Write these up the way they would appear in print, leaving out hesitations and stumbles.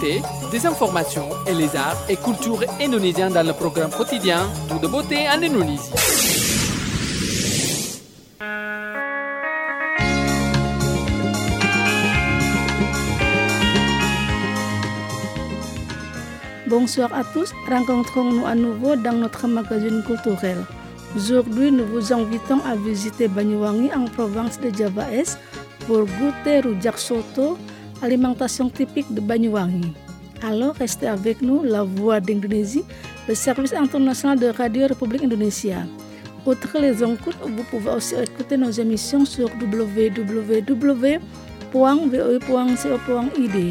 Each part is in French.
l'actualité, des informations et les arts et cultures indonésiens dans le programme quotidien Tout de beauté en Indonésie. Bonsoir à tous, rencontrons-nous à nouveau dans notre magazine culturel. Aujourd'hui, nous vous invitons à visiter Banyuwangi en province de Java Est pour goûter rujak soto, alimentation typique de Banyuwangi. Alors, restez avec nous, La Voix d'Indonésie, le service international de Radio République Indonésia. Outre les écoutes, vous pouvez aussi écouter nos émissions sur www.voe.co.id.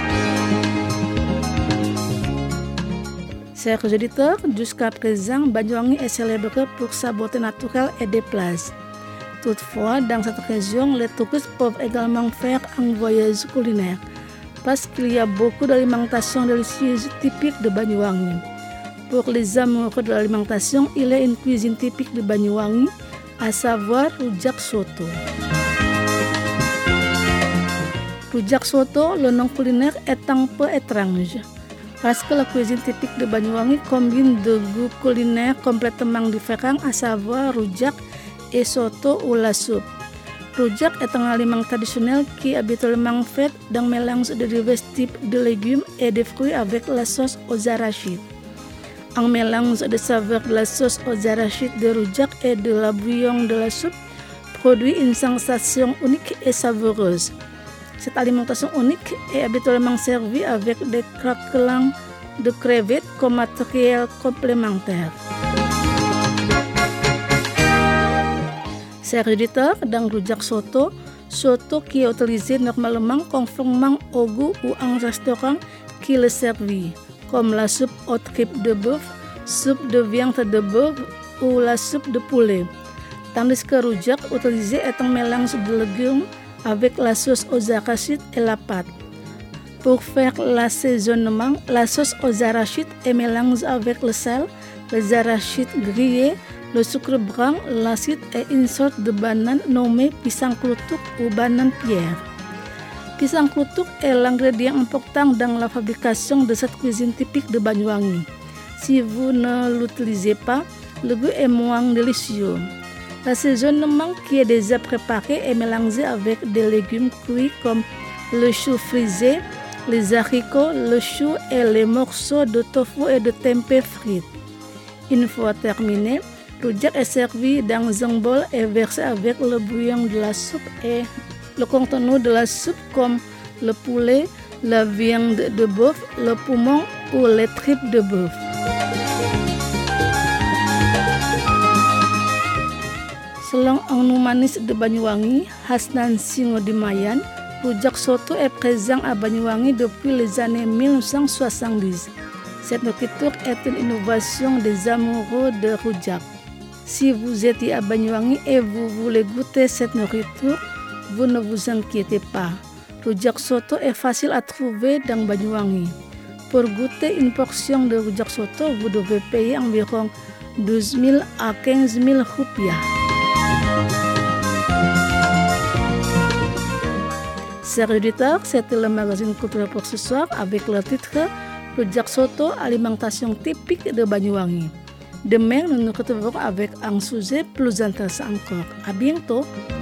Chers auditeurs, jusqu'à présent, Banyuwangi est célébré pour sa beauté naturelle et des plages. Toutefois, dans cette région, les touristes peuvent également faire un voyage culinaire parce qu'il y a beaucoup d'alimentation délicieuse typique de Banyuwangi. Pour les amoureux de l'alimentation, il y a une cuisine typique de Banyuwangi, à savoir rujak soto. Rujak soto, le nom culinaire est un peu étrange, parce que la cuisine typique de Banyuwangi combine deux goûts culinaires complètement différents, à savoir rujak et soto ou la soupe. Rujak est un aliment traditionnel qui est habituellement fait d'un mélange de divers types de légumes et de fruits avec la sauce aux arachides. Un mélange de saveurs de la sauce aux arachides de rujak et de la bouillon de la soupe produit une sensation unique et savoureuse. Cette alimentation unique est habituellement servie avec des craquelins de crevettes comme matériel complémentaire. Chers auditeurs, dans rujak soto qui est utilisé normalement conformément au goût ou un restaurant qui le servit, comme la soupe aux tripes de bœuf, soupe de viande de bœuf ou la soupe de poulet. Tandis que rujak utilisé est un mélange de légumes avec la sauce aux arachides et la pâte. Pour faire l'assaisonnement, la sauce aux arachides est mélangée avec le sel, les arachides grillés, le sucre brun, l'acide et une sorte de banane nommée pisang klutuk ou banane pierre. Pisang klutuk est l'ingrédient important dans la fabrication de cette cuisine typique de Banyuwangi. Si vous ne l'utilisez pas, le goût est moins délicieux. L'assaisonnement qui est déjà préparé est mélangé avec des légumes cuits comme le chou frisé, les haricots, le chou et les morceaux de tofu et de tempeh frites. Une fois terminé, rujak est servi dans un bol et versé avec le bouillon de la soupe et le contenu de la soupe comme le poulet, la viande de bœuf, le poumon ou les tripes de bœuf. Selon un humaniste de Banyuwangi, Hasnan Singo Dimayan, rujak soto est présent à Banyuwangi depuis les années 1970. Cette nourriture est une innovation des amoureux de rujak. Si vous étiez à Banyuwangi et vous voulez goûter cette nourriture, vous ne vous inquiétez pas. Rujak soto est facile à trouver dans Banyuwangi. Pour goûter une portion de rujak soto, vous devez payer environ 12 000 à 15 000 rupiah. Chers auditeurs, c'était le magazine culturel pour ce soir avec le titre Rujak soto, alimentation typique de Banyuwangi. Demain, nous nous retrouverons avec un sujet plus intéressant encore. À bientôt!